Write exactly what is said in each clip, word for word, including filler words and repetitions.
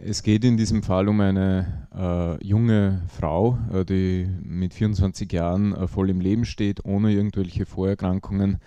Es geht in diesem Fall um eine äh, junge Frau, äh, die mit vierundzwanzig Jahren äh, voll im Leben steht, ohne irgendwelche Vorerkrankungen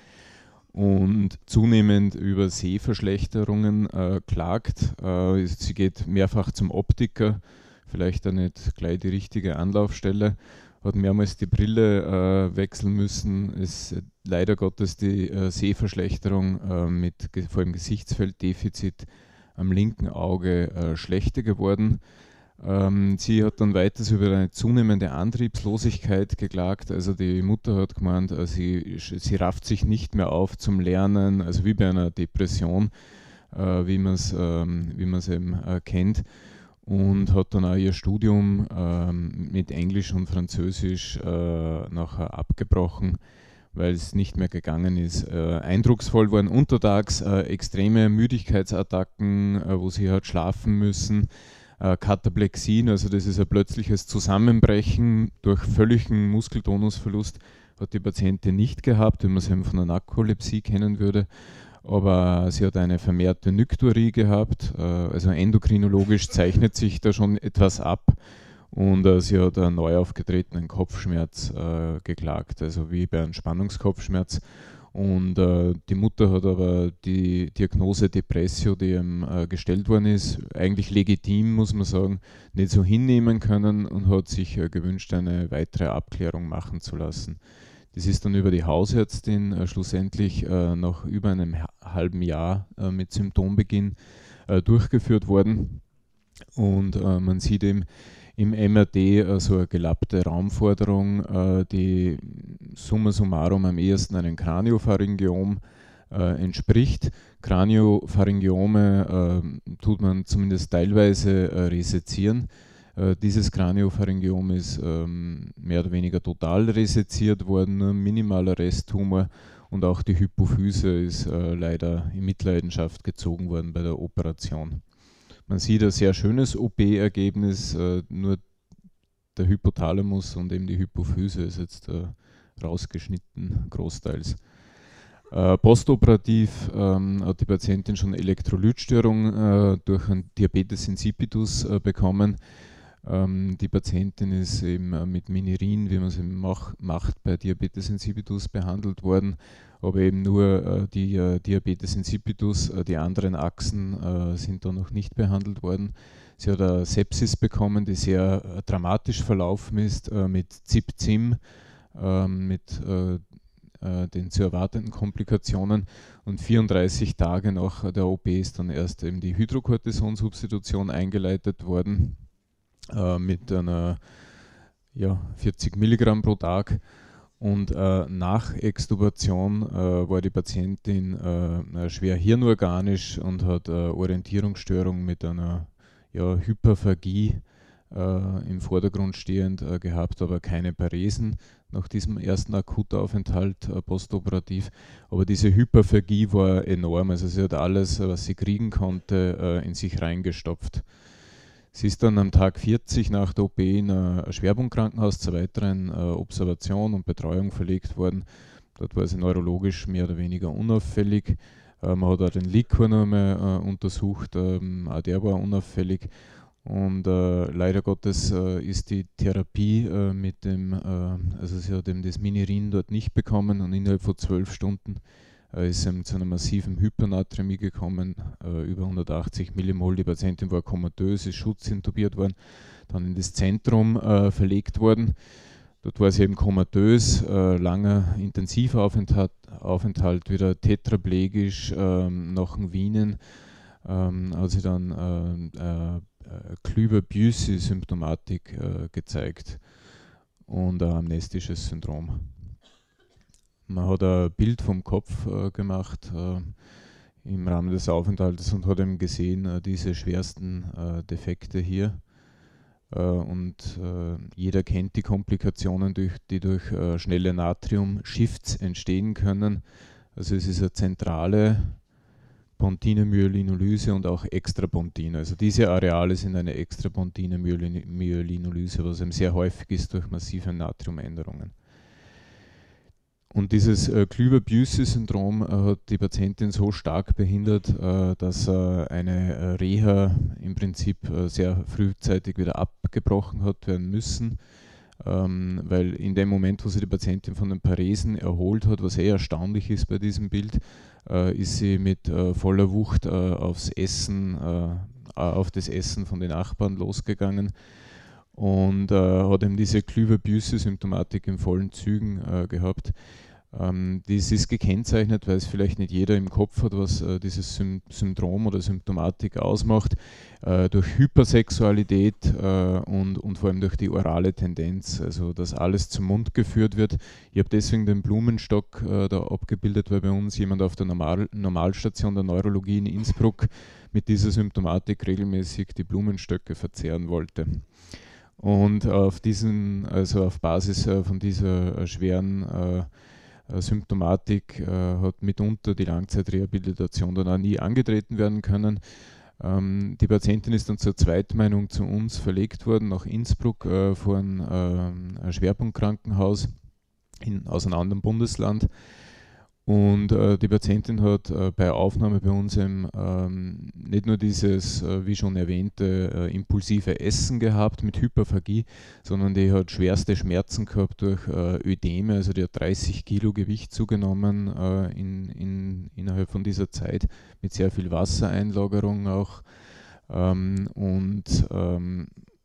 und zunehmend über Sehverschlechterungen äh, klagt. Äh, sie geht mehrfach zum Optiker, vielleicht auch nicht gleich die richtige Anlaufstelle, hat mehrmals die Brille äh, wechseln müssen, ist leider Gottes die äh, Sehverschlechterung äh, mit ge- vor allem Gesichtsfelddefizit am linken Auge äh, schlechter geworden. Ähm, sie hat dann weiters über eine zunehmende Antriebslosigkeit geklagt. Also die Mutter hat gemeint, äh, sie, sie rafft sich nicht mehr auf zum Lernen, also wie bei einer Depression, äh, wie man es ähm, wie man's eben äh, kennt. Und hat dann auch ihr Studium ähm, mit Englisch und Französisch äh, nachher abgebrochen, weil es nicht mehr gegangen ist. Äh, eindrucksvoll waren untertags äh, extreme Müdigkeitsattacken, äh, wo sie hat schlafen müssen, äh, Kataplexien, also das ist ein plötzliches Zusammenbrechen durch völligen Muskeltonusverlust, hat die Patientin nicht gehabt, wie man es eben von einer Narkolepsie kennen würde. Aber sie hat eine vermehrte Nykturie gehabt, äh, also endokrinologisch zeichnet sich da schon etwas ab. Und äh, sie hat einen neu aufgetretenen Kopfschmerz äh, geklagt, also wie bei einem Spannungskopfschmerz. Und äh, die Mutter hat aber die Diagnose Depressio, die ihm äh, gestellt worden ist, eigentlich legitim, muss man sagen, nicht so hinnehmen können und hat sich äh, gewünscht, eine weitere Abklärung machen zu lassen. Das ist dann über die Hausärztin äh, schlussendlich äh, nach über einem ha- halben Jahr äh, mit Symptombeginn äh, durchgeführt worden. Und äh, man sieht eben im M R T äh, so eine gelappte Raumforderung, äh, die summa summarum am ehesten einem Kraniopharyngiom äh, entspricht. Kraniopharyngiome äh, tut man zumindest teilweise äh, resezieren. Äh, dieses Kraniopharyngiom ist ähm, mehr oder weniger total reseziert worden, nur ein minimaler Resttumor, und auch die Hypophyse ist äh, leider in Mitleidenschaft gezogen worden bei der Operation. Man sieht ein sehr schönes O P-Ergebnis, äh, nur der Hypothalamus und eben die Hypophyse ist jetzt äh, rausgeschnitten, großteils. Äh, postoperativ ähm, hat die Patientin schon Elektrolytstörung äh, durch einen Diabetes insipidus äh, bekommen. Ähm, die Patientin ist eben äh, mit Minirin, wie man es eben mach, macht, bei Diabetes insipidus behandelt worden, aber eben nur äh, die äh, Diabetes insipidus, äh, die anderen Achsen äh, sind da noch nicht behandelt worden. Sie hat eine Sepsis bekommen, die sehr äh, dramatisch verlaufen ist, äh, mit Zip-Zim, äh, mit äh, äh, den zu erwartenden Komplikationen, und vierunddreißig Tage nach der O P ist dann erst eben die Hydrocortisonsubstitution eingeleitet worden äh, mit einer ja, vierzig Milligramm pro Tag. Und äh, nach Extubation äh, war die Patientin äh, schwer hirnorganisch und hat äh, Orientierungsstörung mit einer ja, Hyperphagie äh, im Vordergrund stehend äh, gehabt, aber keine Paresen nach diesem ersten Akutaufenthalt äh, postoperativ. Aber diese Hyperphagie war enorm, also sie hat alles, was sie kriegen konnte, äh, in sich reingestopft. Sie ist dann am Tag vierzig nach der O P in ein Schwerpunktkrankenhaus zur weiteren äh, Observation und Betreuung verlegt worden. Dort war sie neurologisch mehr oder weniger unauffällig. Äh, man hat auch den Liquor noch einmal äh, untersucht, ähm, auch der war unauffällig. Und äh, leider Gottes äh, ist die Therapie äh, mit dem, äh, also sie hat eben das Minirin dort nicht bekommen, und innerhalb von zwölf Stunden äh, ist es zu einer massiven Hypernaträmie gekommen, äh, über hundertachtzig Millimol. Die Patientin war komatös, ist schutzintubiert worden, dann in das Zentrum äh, verlegt worden. Dort war sie eben komatös, äh, langer Intensivaufenthalt, Aufenthalt, wieder tetraplegisch, äh, nach dem Wienen. Ähm, hat sie dann äh, äh, Klüver-Busey-Symptomatik äh, gezeigt und ein amnestisches Syndrom. Man hat ein Bild vom Kopf äh, gemacht äh, im Rahmen des Aufenthaltes und hat eben gesehen, äh, diese schwersten äh, Defekte hier. Äh, und äh, jeder kennt die Komplikationen, durch, die durch äh, schnelle Natrium-Shifts entstehen können. Also es ist eine zentrale pontine Myelinolyse und auch Extrapontine. Also diese Areale sind eine Extrapontine Myelinolyse, was eben sehr häufig ist durch massive Natriumänderungen. Und dieses äh, Kluver-Bucy-Syndrom äh, hat die Patientin so stark behindert, äh, dass äh, eine äh, Reha im Prinzip äh, sehr frühzeitig wieder abgebrochen hat werden müssen, ähm, weil in dem Moment, wo sie die Patientin von den Paresen erholt hat, was eh erstaunlich ist bei diesem Bild, äh, ist sie mit äh, voller Wucht äh, aufs Essen, äh, auf das Essen von den Nachbarn losgegangen und äh, hat eben diese Kluver-Bucy-Symptomatik in vollen Zügen äh, gehabt. Ähm, dies ist gekennzeichnet, weil es vielleicht nicht jeder im Kopf hat, was äh, dieses Sym Syndrom oder Symptomatik ausmacht, äh, durch Hypersexualität äh, und, und vor allem durch die orale Tendenz, also dass alles zum Mund geführt wird. Ich habe deswegen den Blumenstock äh, da abgebildet, weil bei uns jemand auf der Normal Normalstation der Neurologie in Innsbruck mit dieser Symptomatik regelmäßig die Blumenstöcke verzehren wollte. Und auf diesen, also auf Basis äh, von dieser äh, schweren äh, Symptomatik äh, hat mitunter die Langzeitrehabilitation dann auch nie angetreten werden können. Ähm, die Patientin ist dann zur Zweitmeinung zu uns verlegt worden, nach Innsbruck äh, vor ein, äh, ein Schwerpunktkrankenhaus in, aus einem anderen Bundesland. Und äh, die Patientin hat äh, bei Aufnahme bei uns im, ähm, nicht nur dieses, äh, wie schon erwähnte, äh, impulsive Essen gehabt mit Hyperphagie, sondern die hat schwerste Schmerzen gehabt durch äh, Ödeme, also die hat dreißig Kilo Gewicht zugenommen äh, in, in, innerhalb von dieser Zeit mit sehr viel Wassereinlagerung auch ähm, und ähm,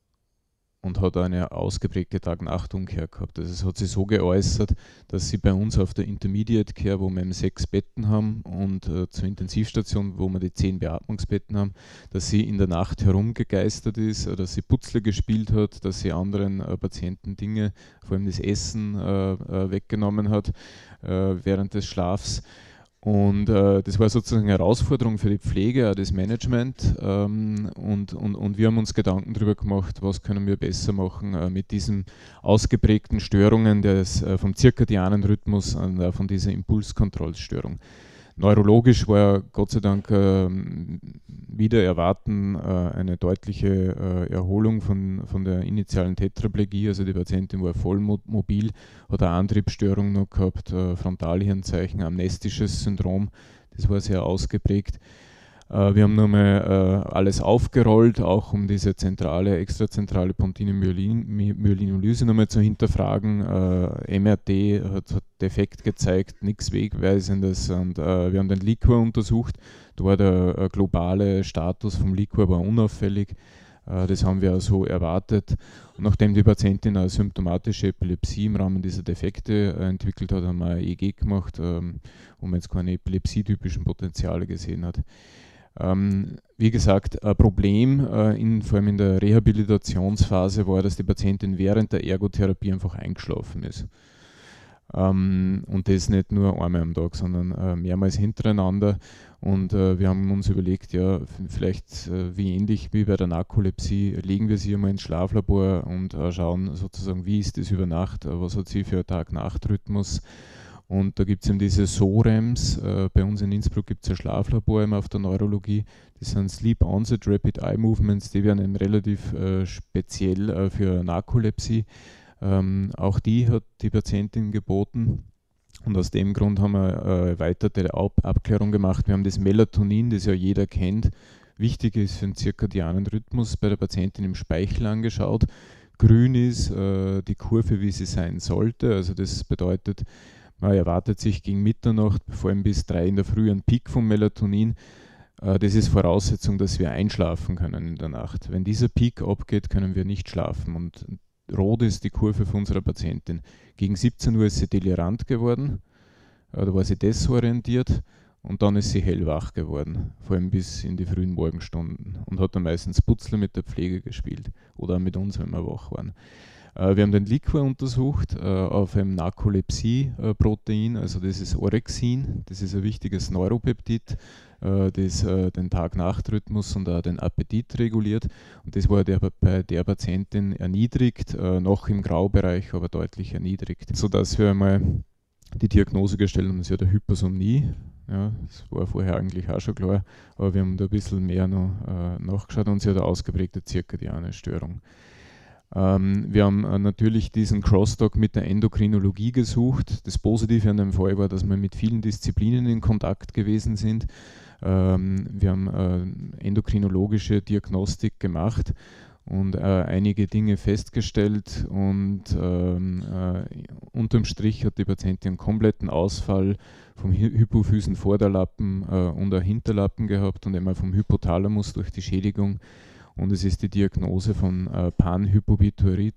und hat eine ausgeprägte Tag-Nacht-Umkehr gehabt. Also es hat sich so geäußert, dass sie bei uns auf der Intermediate Care, wo wir eben sechs Betten haben, und äh, zur Intensivstation, wo wir die zehn Beatmungsbetten haben, dass sie in der Nacht herumgegeistert ist, äh, dass sie Putzle gespielt hat, dass sie anderen äh, Patienten Dinge, vor allem das Essen, äh, äh, weggenommen hat äh, während des Schlafs. Und äh, das war sozusagen eine Herausforderung für die Pflege, auch das Management. Ähm, und, und, und wir haben uns Gedanken darüber gemacht, was können wir besser machen äh, mit diesen ausgeprägten Störungen des, äh, vom zirkadianen Rhythmus und äh, von dieser Impulskontrollstörung. Neurologisch war Gott sei Dank äh, wieder erwarten äh, eine deutliche äh, Erholung von, von der initialen Tetraplegie. Also die Patientin war voll mobil, hat eine Antriebsstörung noch gehabt, äh, Frontalhirnzeichen, amnestisches Syndrom, das war sehr ausgeprägt. Äh, wir haben nochmal äh, alles aufgerollt, auch um diese zentrale, extrazentrale Pontine-Myelinolyse nochmal zu hinterfragen. Äh, M R T hat, hat Defekt gezeigt, nichts Wegweisendes, und äh, wir haben den Liquor untersucht. Da war der äh, globale Status vom Liquor war unauffällig. Äh, das haben wir auch so erwartet. Und nachdem die Patientin eine symptomatische Epilepsie im Rahmen dieser Defekte äh, entwickelt hat, haben wir ein E E G gemacht, ähm, wo man jetzt keine epilepsietypischen Potenziale gesehen hat. Ähm, wie gesagt, ein Problem, äh, in, vor allem in der Rehabilitationsphase, war, dass die Patientin während der Ergotherapie einfach eingeschlafen ist. Ähm, und das nicht nur einmal am Tag, sondern äh, mehrmals hintereinander. Und äh, wir haben uns überlegt, ja, vielleicht äh, wie ähnlich wie bei der Narkolepsie, legen wir sie einmal ins Schlaflabor und äh, schauen sozusagen, wie ist das über Nacht, äh, was hat sie für einen Tag-Nacht-Rhythmus. Und da gibt es eben diese S O R E Ms, äh, bei uns in Innsbruck gibt es ein Schlaflabor eben auf der Neurologie, das sind Sleep Onset Rapid Eye Movements, die werden eben relativ äh, speziell äh, für Narkolepsie. Ähm, auch die hat die Patientin geboten, und aus dem Grund haben wir äh, erweiterte Ab Abklärung gemacht. Wir haben das Melatonin, das ja jeder kennt, wichtig ist für den zirkadianen Rhythmus, bei der Patientin im Speichel angeschaut. Grün ist äh, die Kurve, wie sie sein sollte, also das bedeutet, man erwartet sich gegen Mitternacht, vor allem bis drei in der Früh, einen Peak vom Melatonin. Äh, das ist Voraussetzung, dass wir einschlafen können in der Nacht. Wenn dieser Peak abgeht, können wir nicht schlafen. Und rot ist die Kurve für unsere Patientin. Gegen siebzehn Uhr ist sie delirant geworden, äh, da war sie desorientiert, und dann ist sie hellwach geworden, vor allem bis in die frühen Morgenstunden, und hat dann meistens Putzle mit der Pflege gespielt oder auch mit uns, wenn wir wach waren. Wir haben den Liquor untersucht äh, auf einem Narkolepsie-Protein, also das ist Orexin, das ist ein wichtiges Neuropeptid, äh, das äh, den Tag-Nacht-Rhythmus und auch den Appetit reguliert. Und das war der, bei der Patientin erniedrigt, äh, noch im Graubereich, aber deutlich erniedrigt, sodass wir einmal die Diagnose gestellt haben, sie hat eine Hypersomnie. Ja, das war vorher eigentlich auch schon klar, aber wir haben da ein bisschen mehr noch äh, nachgeschaut, und sie hat eine ausgeprägte zirkadiane Störung. Ähm, wir haben äh, natürlich diesen Crosstalk mit der Endokrinologie gesucht. Das Positive an dem Fall war, dass wir mit vielen Disziplinen in Kontakt gewesen sind. Ähm, wir haben äh, endokrinologische Diagnostik gemacht und äh, einige Dinge festgestellt, und ähm, äh, unterm Strich hat die Patientin einen kompletten Ausfall vom Hy Hypophysenvorderlappen äh, und der Hinterlappen gehabt und einmal vom Hypothalamus durch die Schädigung, und es ist die Diagnose von äh, Panhypopituitarismus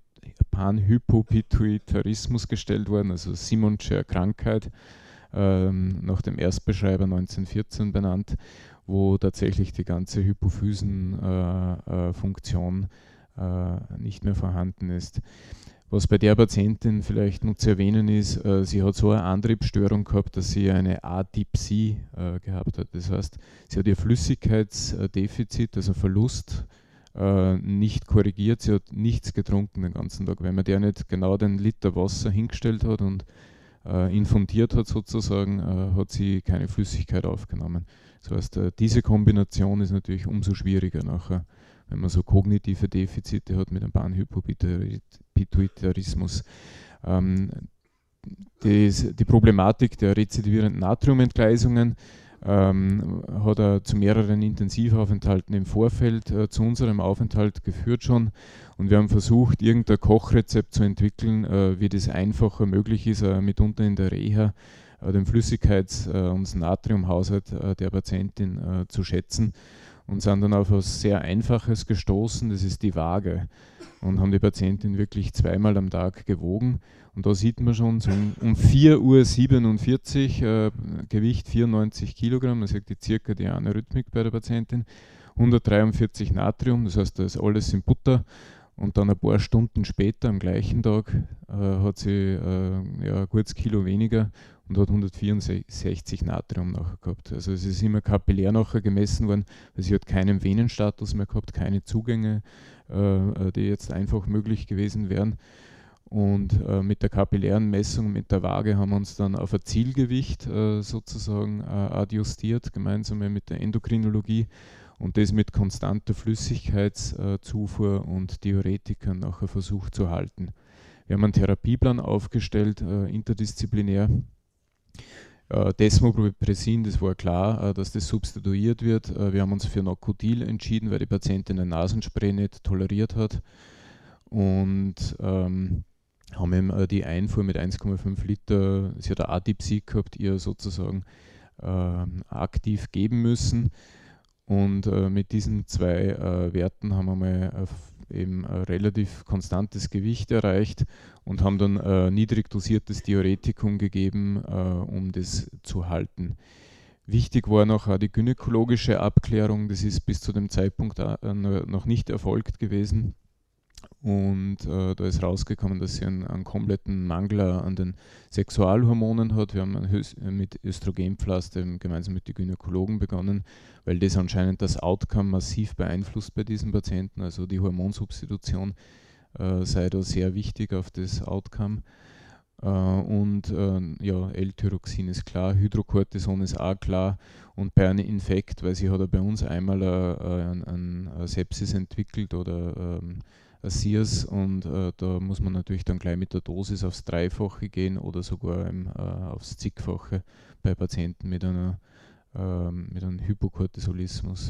Panhypopituitarismus gestellt worden, also Simonsche Krankheit, ähm, nach dem Erstbeschreiber neunzehnhundertvierzehn benannt, wo tatsächlich die ganze Hypophysenfunktion äh, äh, nicht mehr vorhanden ist. Was bei der Patientin vielleicht noch zu erwähnen ist, äh, sie hat so eine Antriebsstörung gehabt, dass sie eine Adipsie äh, gehabt hat. Das heißt, sie hat ihr Flüssigkeitsdefizit, also Verlust, äh, nicht korrigiert. Sie hat nichts getrunken den ganzen Tag. Wenn man der nicht genau den Liter Wasser hingestellt hat und äh, infundiert hat sozusagen, äh, hat sie keine Flüssigkeit aufgenommen. Das heißt, äh, diese Kombination ist natürlich umso schwieriger nachher, wenn man so kognitive Defizite hat mit einem Panhypopituitarismus. Ähm, das, die Problematik der rezidivierenden Natriumentgleisungen ähm, hat er zu mehreren Intensivaufenthalten im Vorfeld äh, zu unserem Aufenthalt geführt schon, und wir haben versucht, irgendein Kochrezept zu entwickeln, äh, wie das einfacher möglich ist, äh, mitunter in der Reha äh, den Flüssigkeits- äh, und Natriumhaushalt äh, der Patientin äh, zu schätzen, und sind dann auf etwas sehr Einfaches gestoßen, das ist die Waage, und haben die Patientin wirklich zweimal am Tag gewogen. Und da sieht man schon, so um, um vier Uhr siebenundvierzig, äh, Gewicht vierundneunzig Kilogramm, man sieht die circa die Anarrhythmik bei der Patientin, hundertdreiundvierzig Natrium, das heißt, da ist alles in Butter. Und dann ein paar Stunden später, am gleichen Tag, äh, hat sie äh, ja, ein gutes Kilo weniger und hat hundertvierundsechzig Natrium nachher gehabt. Also es ist immer kapillär nachher gemessen worden, weil sie hat keinen Venenstatus mehr gehabt, keine Zugänge, äh, die jetzt einfach möglich gewesen wären. Und äh, mit der kapillären Messung, mit der Waage, haben wir uns dann auf ein Zielgewicht äh, sozusagen äh, adjustiert, gemeinsam mit der Endokrinologie. Und das mit konstanter Flüssigkeitszufuhr und Diuretikern nachher versucht zu halten. Wir haben einen Therapieplan aufgestellt, äh, interdisziplinär. Äh, Desmopressin, das war klar, äh, dass das substituiert wird. Äh, wir haben uns für Nocotil entschieden, weil die Patientin ein Nasenspray nicht toleriert hat. Und ähm, haben ihm äh, die Einfuhr mit eins Komma fünf Liter, sie hat eine Adipsie gehabt, ihr sozusagen äh, aktiv geben müssen. Und äh, mit diesen zwei äh, Werten haben wir mal äh, eben ein relativ konstantes Gewicht erreicht und haben dann äh, niedrig dosiertes Diuretikum gegeben, äh, um das zu halten. Wichtig war noch auch die gynäkologische Abklärung, das ist bis zu dem Zeitpunkt äh, noch nicht erfolgt gewesen. Und äh, da ist rausgekommen, dass sie einen, einen kompletten Mangel an den Sexualhormonen hat. Wir haben mit Östrogenpflaster gemeinsam mit den Gynäkologen begonnen, weil das anscheinend das Outcome massiv beeinflusst bei diesen Patienten. Also die Hormonsubstitution äh, sei da sehr wichtig auf das Outcome. Äh, und äh, ja, L-Tyroxin ist klar, Hydrocortison ist auch klar. Und bei einem Infekt, weil sie hat ja bei uns einmal eine Sepsis entwickelt oder ähm, S I A S, und äh, da muss man natürlich dann gleich mit der Dosis aufs Dreifache gehen oder sogar im, äh, aufs Zigfache bei Patienten mit, einer, äh, mit einem Hypokortisolismus.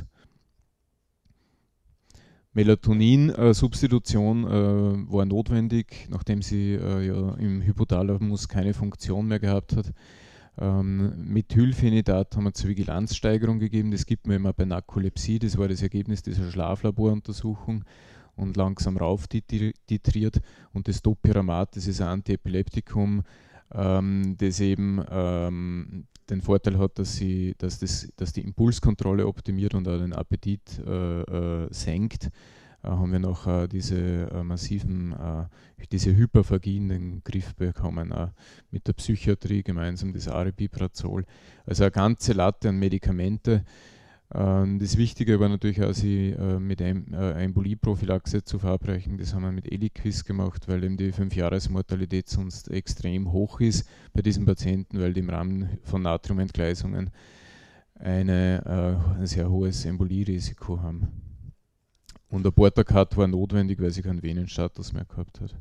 Melatonin-Substitution äh, war notwendig, nachdem sie äh, ja, im Hypothalamus keine Funktion mehr gehabt hat. Ähm, Methylphenidat haben wir zur Vigilanzsteigerung gegeben, das gibt man immer bei Narkolepsie, das war das Ergebnis dieser Schlaflaboruntersuchung, und langsam rauf titriert. Und das Topiramat, das ist ein Antiepileptikum, ähm, das eben ähm, den Vorteil hat, dass, sie, dass, das, dass die Impulskontrolle optimiert und auch den Appetit äh, äh, senkt. Äh, haben wir noch äh, diese äh, massiven, äh, diese Hyperphagie in den Griff bekommen, äh, mit der Psychiatrie gemeinsam, das Aripiprazol. Also eine ganze Latte an Medikamente. Das Wichtige war natürlich auch, sie äh, mit einem, äh, Embolieprophylaxe zu verabreichen. Das haben wir mit Eliquis gemacht, weil eben die fünf-Jahres-Mortalität sonst extrem hoch ist bei diesen Patienten, weil die im Rahmen von Natriumentgleisungen eine, äh, ein sehr hohes Embolierisiko haben. Und ein Portakat war notwendig, weil sie keinen Venenstatus mehr gehabt hat.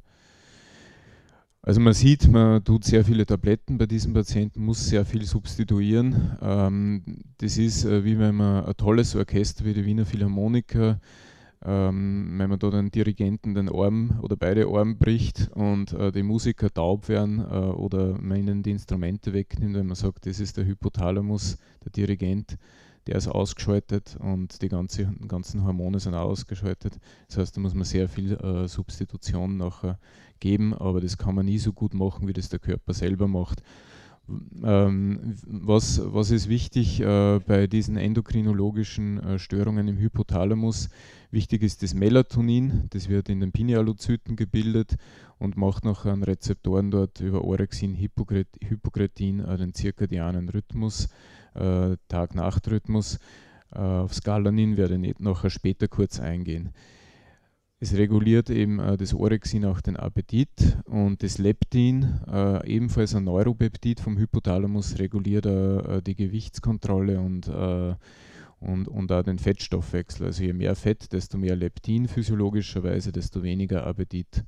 Also man sieht, man tut sehr viele Tabletten bei diesen Patienten, muss sehr viel substituieren. Ähm, das ist äh, wie wenn man ein tolles Orchester wie die Wiener Philharmoniker, ähm, wenn man da den Dirigenten den Arm oder beide Arme bricht und äh, die Musiker taub werden äh, oder man ihnen die Instrumente wegnimmt, wenn man sagt, das ist der Hypothalamus, der Dirigent, der ist ausgeschaltet und die ganze, ganzen Hormone sind auch ausgeschaltet. Das heißt, da muss man sehr viel äh, Substitution nachher geben, aber das kann man nie so gut machen, wie das der Körper selber macht. Ähm, was, was ist wichtig äh, bei diesen endokrinologischen äh, Störungen im Hypothalamus? Wichtig ist das Melatonin, das wird in den Pinealozyten gebildet und macht nachher an Rezeptoren dort über Orexin, Hypokretin äh, den zirkadianen Rhythmus, äh, Tag-Nacht-Rhythmus. Äh, auf Scalanin werde ich nicht nachher später kurz eingehen. Es reguliert eben äh, das Orexin auch den Appetit und das Leptin, äh, ebenfalls ein Neuropeptid vom Hypothalamus, reguliert äh, die Gewichtskontrolle und, äh, und, und auch den Fettstoffwechsel. Also je mehr Fett, desto mehr Leptin physiologischerweise, desto weniger Appetit.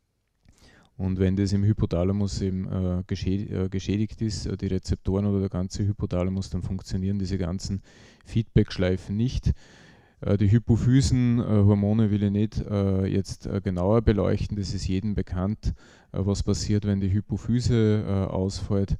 Und wenn das im Hypothalamus eben äh, geschädigt, äh, geschädigt ist, äh, die Rezeptoren oder der ganze Hypothalamus, dann funktionieren diese ganzen Feedback-Schleifen nicht. Die Hypophysenhormone will ich nicht äh, jetzt äh, genauer beleuchten, das ist jedem bekannt, äh, was passiert, wenn die Hypophyse äh, ausfällt.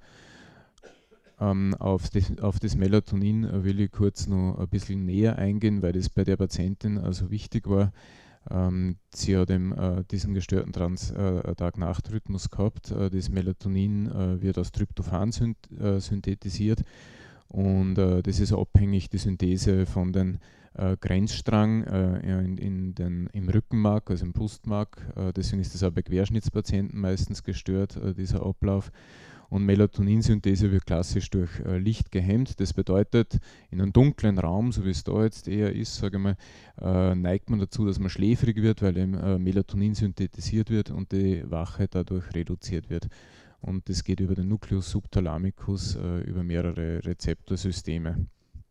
Ähm, auf, das, auf das Melatonin äh, will ich kurz noch ein bisschen näher eingehen, weil das bei der Patientin also wichtig war. Ähm, sie hat eben, äh, diesen gestörten Trans äh, Tag-Nacht-Rhythmus gehabt. Äh, das Melatonin äh, wird aus Tryptophan synth äh, synthetisiert und äh, das ist abhängig, die Synthese von den Äh, Grenzstrang äh, in, in den, im Rückenmark, also im Brustmark. Äh, deswegen ist das auch bei Querschnittspatienten meistens gestört, äh, dieser Ablauf. Und Melatoninsynthese wird klassisch durch äh, Licht gehemmt. Das bedeutet, in einem dunklen Raum, so wie es da jetzt eher ist, sage ich mal, äh, neigt man dazu, dass man schläfrig wird, weil eben äh, Melatonin synthetisiert wird und die Wachheit dadurch reduziert wird. Und das geht über den Nucleus subthalamicus, äh, über mehrere Rezeptorsysteme.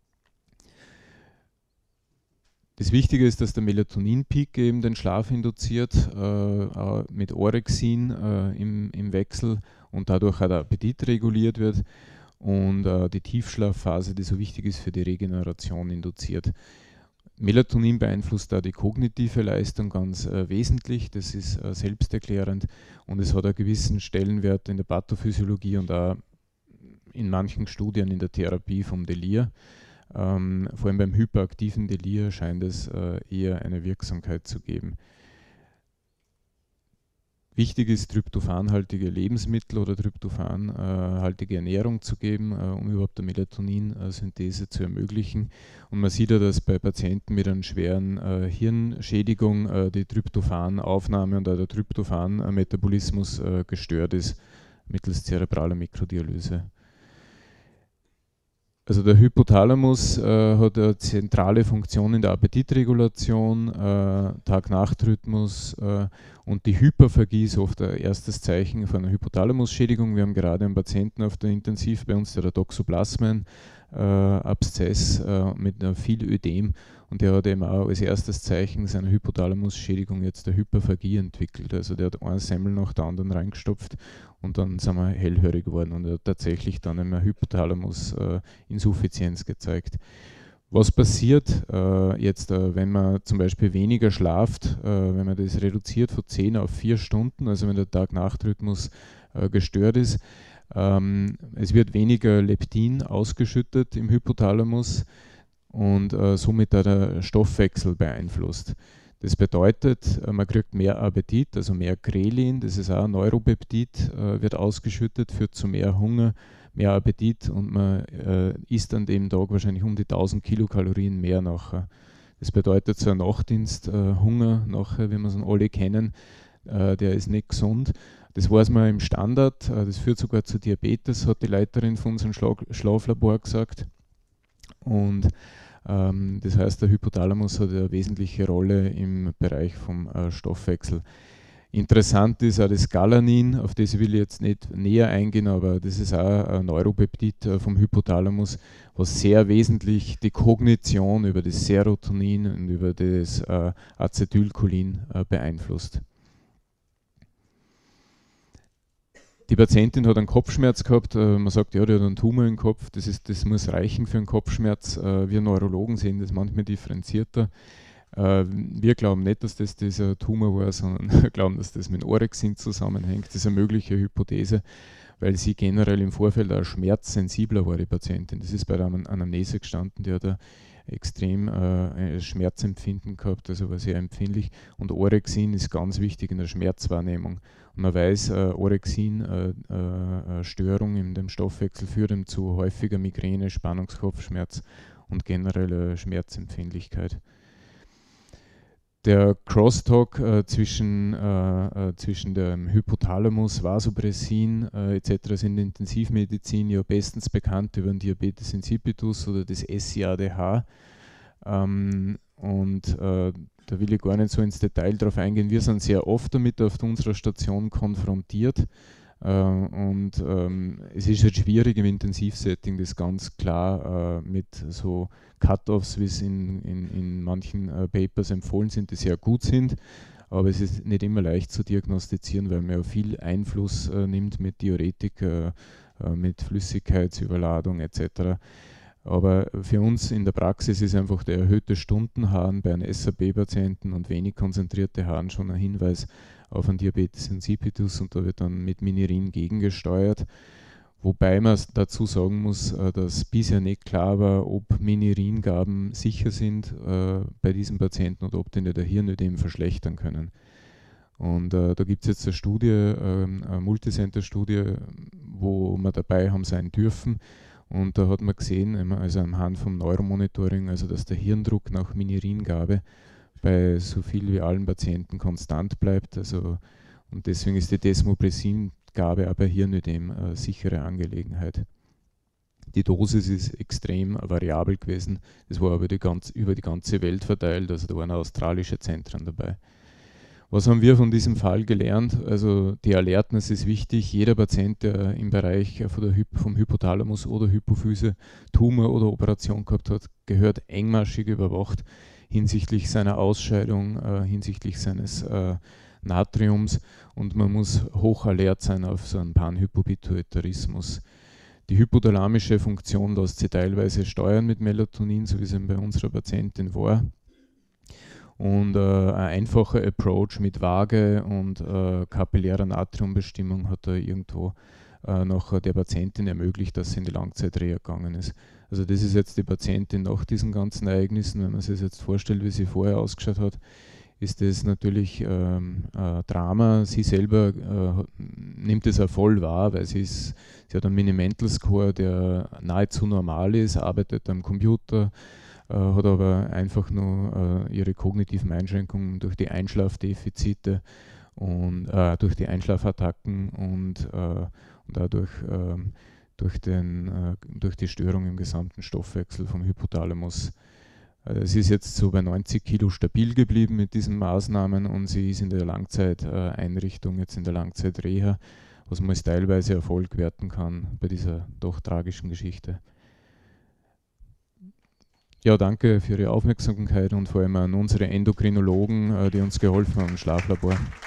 Das Wichtige ist, dass der Melatonin-Peak eben den Schlaf induziert, äh, mit Orexin äh, im, im Wechsel und dadurch auch der Appetit reguliert wird und äh, die Tiefschlafphase, die so wichtig ist für die Regeneration, induziert. Melatonin beeinflusst da die kognitive Leistung ganz äh, wesentlich, das ist äh, selbsterklärend und es hat einen gewissen Stellenwert in der Pathophysiologie und auch in manchen Studien in der Therapie vom Delir. Ähm, vor allem beim hyperaktiven Delir scheint es äh, eher eine Wirksamkeit zu geben. Wichtig ist, tryptophanhaltige Lebensmittel oder tryptophanhaltige Ernährung zu geben, äh, um überhaupt eine Melatoninsynthese zu ermöglichen. Und man sieht ja, dass bei Patienten mit einer schweren äh, Hirnschädigung äh, die Tryptophanaufnahme und auch der Tryptophan-Metabolismus äh, gestört ist mittels zerebraler Mikrodialyse. Also der Hypothalamus äh, hat eine zentrale Funktion in der Appetitregulation, äh, Tag-Nacht-Rhythmus äh, und die Hyperphagie ist oft ein erstes Zeichen von einer Hypothalamusschädigung. Wir haben gerade einen Patienten auf der Intensiv bei uns, der hat Toxoplasmen-Abszess äh, mit äh, viel Ödem und der hat eben auch als erstes Zeichen seiner Hypothalamusschädigung jetzt der Hyperphagie entwickelt. Also der hat einen Semmel nach der anderen reingestopft und dann sind wir hellhörig geworden und er hat tatsächlich dann eine Hypothalamus-Insuffizienz äh, gezeigt. Was passiert äh, jetzt, äh, wenn man zum Beispiel weniger schlaft, äh, wenn man das reduziert von zehn auf vier Stunden, also wenn der Tag-Nacht-Rhythmus äh, gestört ist? Ähm, es wird weniger Leptin ausgeschüttet im Hypothalamus und äh, somit auch der Stoffwechsel beeinflusst. Das bedeutet, äh, man kriegt mehr Appetit, also mehr Grelin, das ist auch ein Neuropeptid, äh, wird ausgeschüttet, führt zu mehr Hunger, mehr Appetit und man äh, isst an dem Tag wahrscheinlich um die tausend Kilokalorien mehr nachher. Das bedeutet, so ein Nachtdienst, äh, Hunger nachher, wie wir es alle kennen, äh, der ist nicht gesund. Das weiß man im Standard, äh, das führt sogar zu Diabetes, hat die Leiterin von unserem Schla Schlaflabor gesagt. Und ähm, das heißt, der Hypothalamus hat eine wesentliche Rolle im Bereich vom äh, Stoffwechsel. Interessant ist auch das Galanin, auf das will ich jetzt nicht näher eingehen, aber das ist auch ein Neuropeptid vom Hypothalamus, was sehr wesentlich die Kognition über das Serotonin und über das äh, Acetylcholin äh, beeinflusst. Die Patientin hat einen Kopfschmerz gehabt, äh, man sagt, ja, die hat einen Tumor im Kopf, das, ist, das muss reichen für einen Kopfschmerz. Äh, wir Neurologen sehen das manchmal differenzierter. Wir glauben nicht, dass das dieser Tumor war, sondern wir glauben, dass das mit Orexin zusammenhängt. Das ist eine mögliche Hypothese, weil sie generell im Vorfeld auch schmerzsensibler war, die Patientin. Das ist bei der Anamnese gestanden, die hat ein extrem äh, Schmerzempfinden gehabt, also war sehr empfindlich. Und Orexin ist ganz wichtig in der Schmerzwahrnehmung. Und man weiß, äh, Orexin-Störung äh, äh, in dem Stoffwechsel führt eben zu häufiger Migräne, Spannungskopfschmerz und genereller Schmerzempfindlichkeit. Der Crosstalk äh, zwischen, äh, äh, zwischen dem Hypothalamus, Vasopressin äh, et cetera ist in der Intensivmedizin ja bestens bekannt über den Diabetes insipidus oder das S I A D H. Ähm, und äh, da will ich gar nicht so ins Detail drauf eingehen. Wir sind sehr oft damit auf unserer Station konfrontiert. Uh, und ähm, es ist halt schwierig im Intensivsetting, das ganz klar uh, mit so Cut-offs, wie es in, in, in manchen uh, Papers empfohlen sind, die sehr gut sind, aber es ist nicht immer leicht zu diagnostizieren, weil man ja viel Einfluss uh, nimmt mit Diuretik, uh, uh, mit Flüssigkeitsüberladung et cetera. Aber für uns in der Praxis ist einfach der erhöhte Stundenharn bei einem S A B-Patienten und wenig konzentrierte Harn schon ein Hinweis auf einen Diabetes insipidus, und da wird dann mit Minirin gegengesteuert. Wobei man dazu sagen muss, dass bisher nicht klar war, ob Miniringaben sicher sind äh, bei diesen Patienten oder ob die nicht der Hirnödem verschlechtern können. Und äh, da gibt es jetzt eine Studie, äh, eine Multicenter-Studie, wo wir dabei haben sein dürfen. Und da hat man gesehen, also anhand vom Neuromonitoring, also dass der Hirndruck nach Miniringabe bei so viel wie allen Patienten konstant bleibt. Also, und deswegen ist die Desmopressingabe auch bei Hirnödem eine sichere Angelegenheit. Die Dosis ist extrem variabel gewesen, das war aber die ganz, über die ganze Welt verteilt, also da waren australische Zentren dabei. Was haben wir von diesem Fall gelernt? Also die Alertness ist wichtig. Jeder Patient, der im Bereich von der Hy- vom Hypothalamus oder Hypophyse Tumor oder Operation gehabt hat, gehört engmaschig überwacht hinsichtlich seiner Ausscheidung, äh, hinsichtlich seines äh, Natriums, und man muss hochalert sein auf so einen Panhypopituitarismus. Die hypothalamische Funktion lässt sich teilweise steuern mit Melatonin, so wie es eben bei unserer Patientin war. Und äh, ein einfacher Approach mit Waage und äh, kapillärer Natriumbestimmung hat da irgendwo äh, nachher der Patientin ermöglicht, dass sie in die Langzeitreha gegangen ist. Also das ist jetzt die Patientin nach diesen ganzen Ereignissen. Wenn man sich das jetzt vorstellt, wie sie vorher ausgeschaut hat, ist das natürlich ähm, ein Drama. Sie selber äh, nimmt es auch voll wahr, weil sie, ist, sie hat einen Mini-Mental-Score, der nahezu normal ist, arbeitet am Computer, äh, hat aber einfach nur äh, ihre kognitiven Einschränkungen durch die Einschlafdefizite und äh, durch die Einschlafattacken und, äh, und dadurch äh, durch, den, äh, durch die Störung im gesamten Stoffwechsel vom Hypothalamus. Äh, es ist jetzt so bei neunzig Kilo stabil geblieben mit diesen Maßnahmen, und sie ist in der Langzeiteinrichtung, jetzt in der Langzeitreha, was man als teilweise Erfolg werten kann bei dieser doch tragischen Geschichte. Ja, danke für Ihre Aufmerksamkeit und vor allem an unsere Endokrinologen, die uns geholfen haben im Schlaflabor.